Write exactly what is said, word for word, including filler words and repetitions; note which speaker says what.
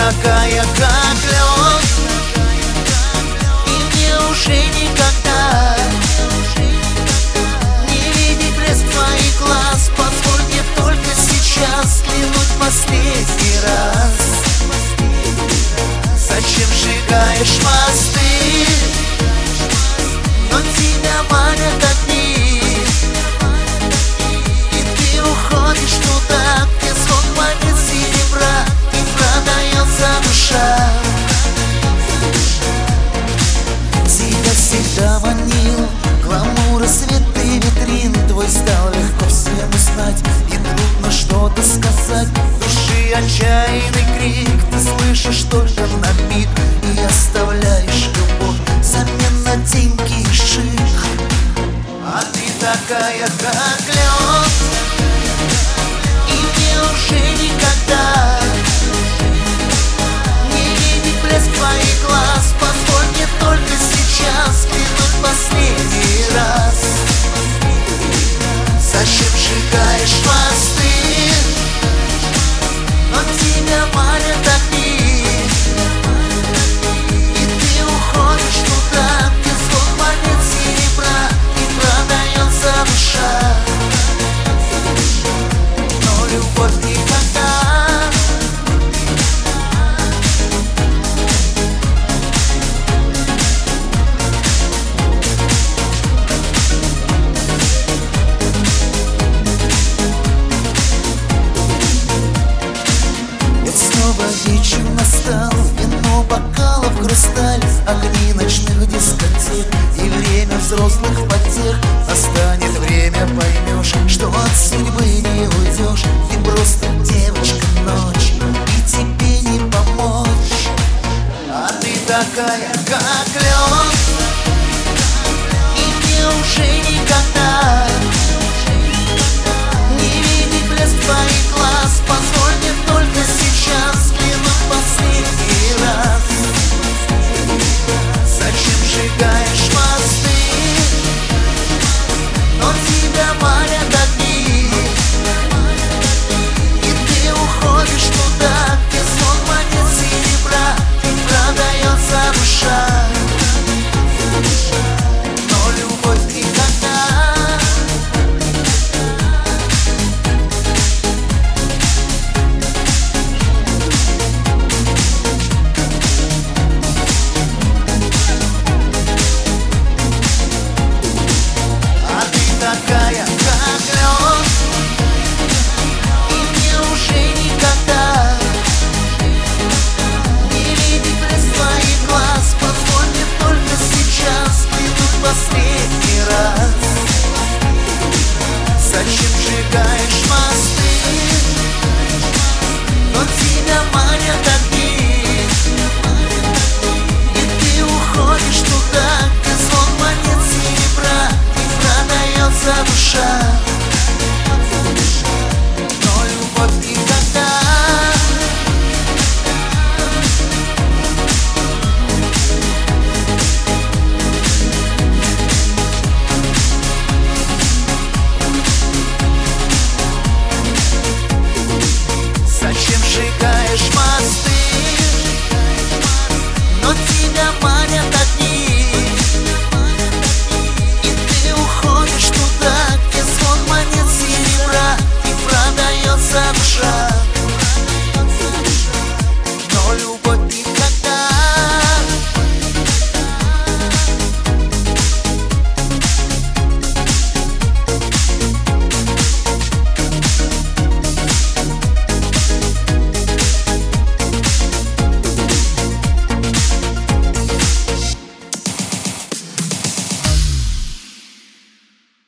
Speaker 1: такая, как лед, и мне уже никогда не видеть блеск твоих глаз. Позволь мне только сейчас взглянуть последний раз. Зачем сжигаешь мосты, но тебя манят огни, и ты уходишь туда, где звон монет серебра и продается душа. Тебя всегда манил гламур и цветы витрин. Твой стал легко всем узнать, и трудно что-то сказать. Души отчаянный крик ты слышишь только на миг, и оставляешь любовь взамен на деньги и шик. А ты такая, как лед, и мне уже никогда не видеть блеск твоих глаз. Позволь мне только сейчас взглянуть последний раз. Зачем сжигаешь мосты, но тебя манят огни, и ты уходишь туда, где звон монет серебра и продается душа. Но любовь никогда вечер настал, вино, бокалов, хрусталь, огни ночных дискотек и время взрослых потех. Настанет время, поймешь, что от судьбы